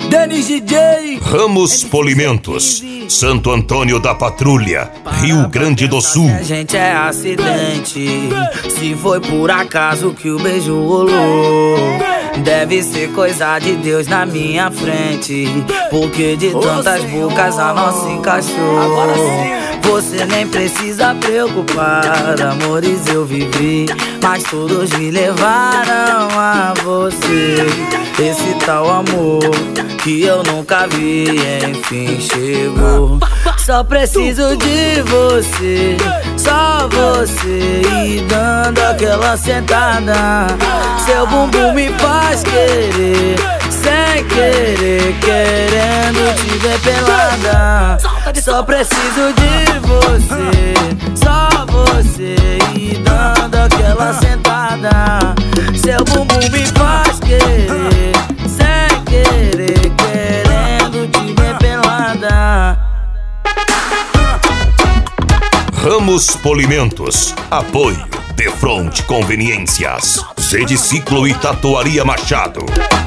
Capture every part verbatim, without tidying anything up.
Denis D J, Ramos Polimentos, Santo Antônio da Patrulha, Rio Grande do Sul. a gente é acidente. Se foi por acaso que o beijo rolou, deve ser coisa de Deus na minha frente, porque de tantas bocas a nossa encaixou. Você nem precisa preocupar, amores eu vivi, mas todos me levaram a você. Esse tal amor que eu nunca vi, enfim chegou. Só preciso de você, só você, e dando aquela sentada, seu bumbum me faz querer, sem querer, querendo te ver pelada. Só preciso de você, só você, e dando aquela sentada, seu bumbum me faz querer, sem querer, querendo te ver pelada. Ramos Polimentos, apoio Defront Conveniências, Zed Ciclo e Tatuaria Machado.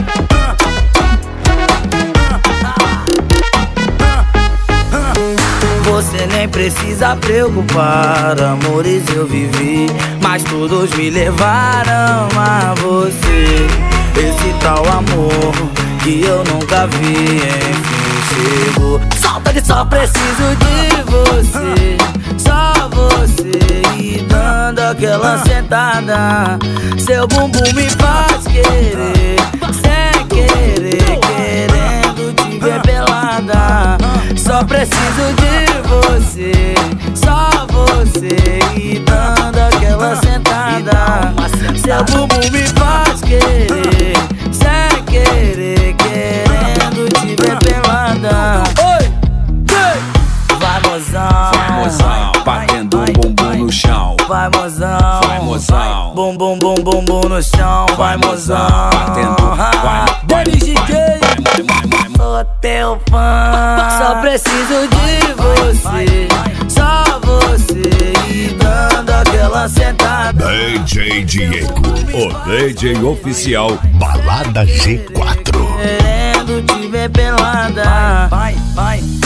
Você nem precisa preocupar, amores eu vivi, mas todos me levaram a você. Esse tal amor que eu nunca vi, enfim chegou. Solta de só preciso de você, só você, e dando aquela sentada, seu bumbum me faz querer, sem querer, querendo te ver pelada. Só preciso de você, só você, e dando aquela sentada, seu bumbum me faz querer, sem querer, querendo te ver pelada. Oi, vai mozão, vai mozão, batendo um bumbum no chão. Vai mozão, vai mozão, bum bum bum bum bum no chão. Vai mozão, batendo, vai, Denis D J, sou teu fã. Só preciso de você, só você, e dando aquela sentada. D J Diego, o D J oficial Balada G quatro. Querendo te ver pelada. Vai, vai, vai.